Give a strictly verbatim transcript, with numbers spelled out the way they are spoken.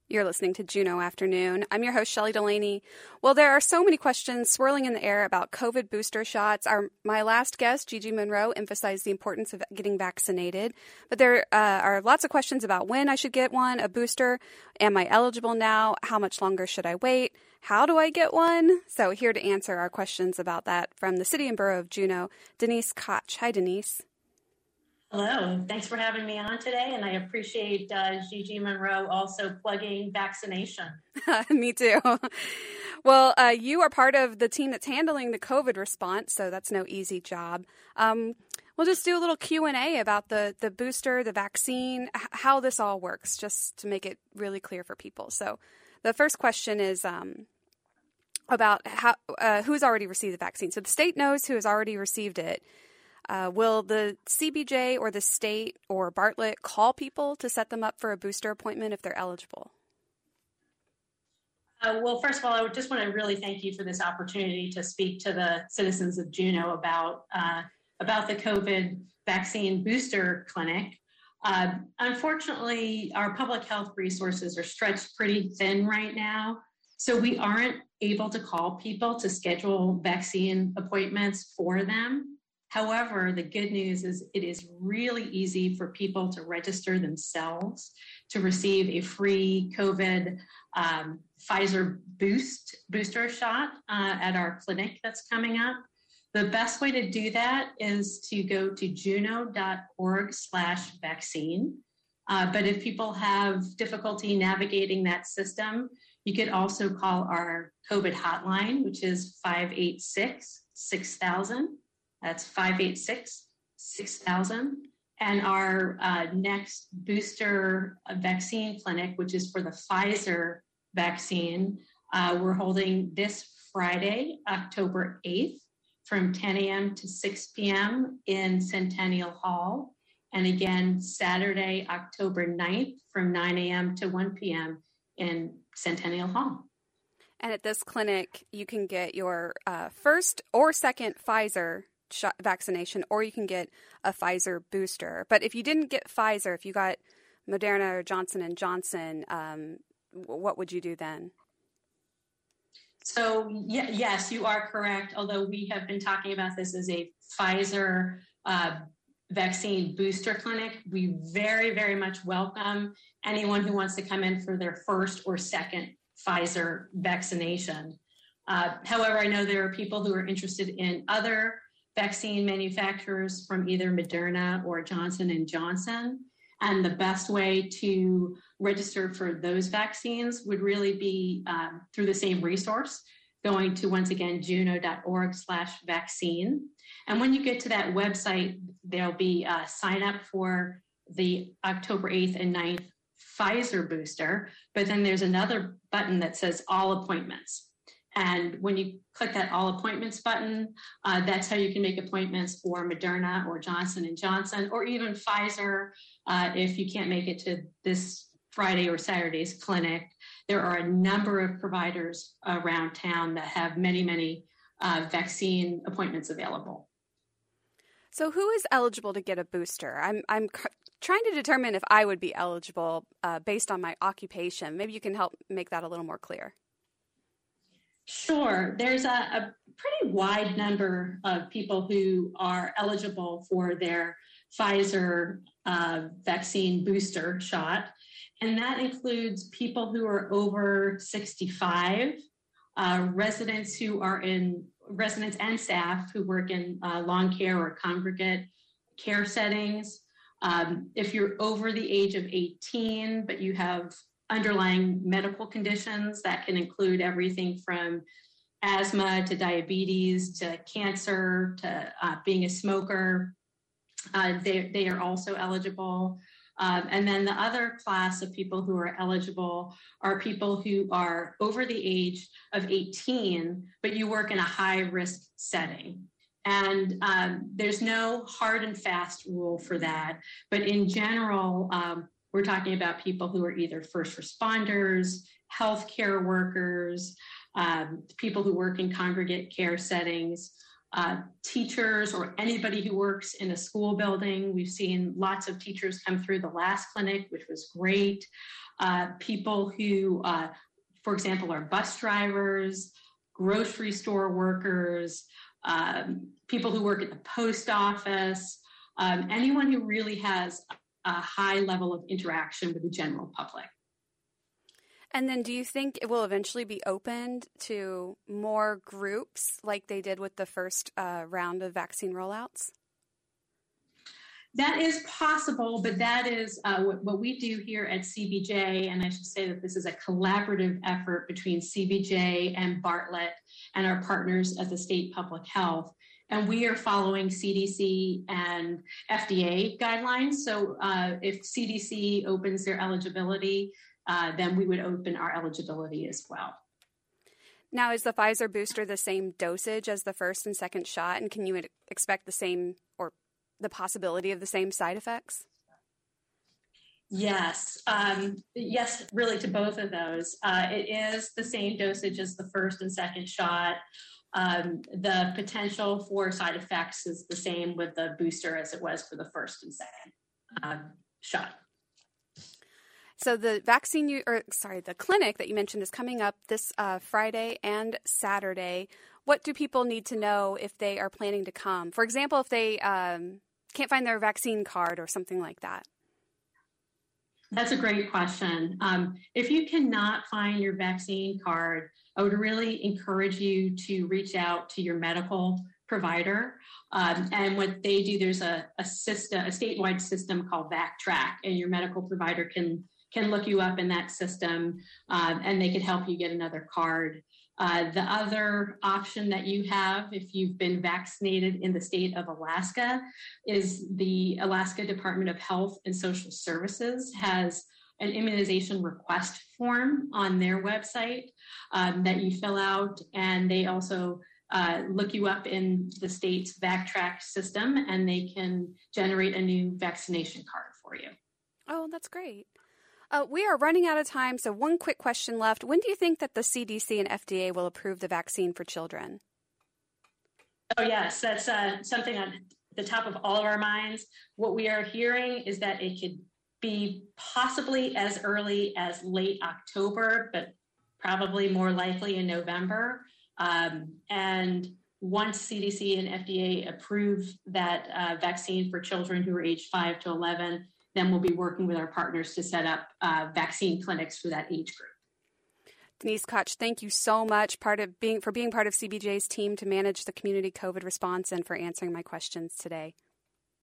You're listening to Juneau Afternoon. I'm your host, Shelley Delaney. Well, there are so many questions swirling in the air about COVID booster shots. Our, my last guest, Gigi Monroe, emphasized the importance of getting vaccinated. But there uh, are lots of questions about when I should get one, a booster. Am I eligible now? How much longer should I wait? How do I get one? So here to answer our questions about that from the City and Borough of Juneau, Denise Koch. Hi, Denise. Hello, thanks for having me on today, and I appreciate uh, Gigi Monroe also plugging vaccination. Me too. Well, uh, you are part of the team that's handling the COVID response, so that's no easy job. Um, we'll just do a little Q and A about the, the booster, the vaccine, h- how this all works, just to make it really clear for people. So the first question is um, about how uh, who's already received the vaccine. So the state knows who has already received it. Uh, will the C B J or the state or Bartlett call people to set them up for a booster appointment if they're eligible? Uh, well, first of all, I would just want to really thank you for this opportunity to speak to the citizens of Juneau about uh, about the COVID vaccine booster clinic. Uh, unfortunately, our public health resources are stretched pretty thin right now, so we aren't able to call people to schedule vaccine appointments for them. However, the good news is it is really easy for people to register themselves to receive a free COVID um, Pfizer boost booster shot uh, at our clinic that's coming up. The best way to do that is to go to juneau.org slash vaccine. Uh, but if people have difficulty navigating that system, you could also call our COVID hotline, which is five eight six, six thousand. That's five eight six, six thousand. And our uh, next booster vaccine clinic, which is for the Pfizer vaccine, uh, we're holding this Friday, October eighth, from ten a.m. to six p.m. in Centennial Hall. And again, Saturday, October ninth, from nine a.m. to one p.m. in Centennial Hall. And at this clinic, you can get your uh, first or second Pfizer shot vaccination, or you can get a Pfizer booster. But if you didn't get Pfizer, if you got Moderna or Johnson and Johnson, um, what would you do then? So yeah, yes, you are correct. Although we have been talking about this as a Pfizer uh, vaccine booster clinic, we very, very much welcome anyone who wants to come in for their first or second Pfizer vaccination. Uh, however, I know there are people who are interested in other vaccine manufacturers from either Moderna or Johnson and Johnson. And the best way to register for those vaccines would really be um, through the same resource, going to, once again, juneau.org slash vaccine. And when you get to that website, there'll be a sign up for the October eighth and ninth Pfizer booster, but then there's another button that says all appointments. And when you click that all appointments button, uh, that's how you can make appointments for Moderna or Johnson and Johnson, or even Pfizer. Uh, if you can't make it to this Friday or Saturday's clinic, there are a number of providers around town that have many, many uh, vaccine appointments available. So who is eligible to get a booster? I'm I'm c- trying to determine if I would be eligible uh, based on my occupation. Maybe you can help make that a little more clear. Sure. There's a, a pretty wide number of people who are eligible for their Pfizer uh, vaccine booster shot, and that includes people who are over sixty-five, uh, residents who are in residents and staff who work in uh, lawn care or congregate care settings. Um, if you're over the age of eighteen, but you have underlying medical conditions, that can include everything from asthma to diabetes to cancer to uh, being a smoker, uh, they, they are also eligible. Um, and then the other class of people who are eligible are people who are over the age of eighteen, but you work in a high risk setting. And um, there's no hard and fast rule for that. But in general, um, we're talking about people who are either first responders, healthcare workers, um, people who work in congregate care settings, uh, teachers or anybody who works in a school building. We've seen lots of teachers come through the last clinic, which was great. Uh, people who, uh, for example, are bus drivers, grocery store workers, um, people who work at the post office, um, anyone who really has a high level of interaction with the general public. And then do you think it will eventually be opened to more groups like they did with the first uh, round of vaccine rollouts? That is possible, but that is uh, what, what we do here at C B J, and I should say that this is a collaborative effort between C B J and Bartlett and our partners at the State Public Health. And we are following C D C and F D A guidelines. So uh, if C D C opens their eligibility, uh, then we would open our eligibility as well. Now, is the Pfizer booster the same dosage as the first and second shot? And can you expect the same or the possibility of the same side effects? Yes. Um, yes, really to both of those. Uh, it is the same dosage as the first and second shot. Um, the potential for side effects is the same with the booster as it was for the first and second uh, shot. So the vaccine, you, or sorry, the clinic that you mentioned is coming up this uh, Friday and Saturday. What do people need to know if they are planning to come? For example, if they um, can't find their vaccine card or something like that. That's a great question. Um, if you cannot find your vaccine card, I would really encourage you to reach out to your medical provider. Um, and what they do, there's a, a system, a statewide system called VacTrack, and your medical provider can can look you up in that system, um, and they can help you get another card. Uh, the other option that you have, if you've been vaccinated in the state of Alaska, is the Alaska Department of Health and Social Services has an immunization request form on their website um, that you fill out, and they also uh, look you up in the state's VacTrack system, and they can generate a new vaccination card for you. Oh, that's great. Uh, we are running out of time, so one quick question left. When do you think that the C D C and F D A will approve the vaccine for children? Oh, yes, that's uh, something on the top of all of our minds. What we are hearing is that it could be possibly as early as late October, but probably more likely in November. Um, and once C D C and F D A approve that uh, vaccine for children who are aged five to eleven, then we'll be working with our partners to set up uh, vaccine clinics for that age group. Denise Koch, thank you so much part of being for being part of C B J's team to manage the community COVID response and for answering my questions today.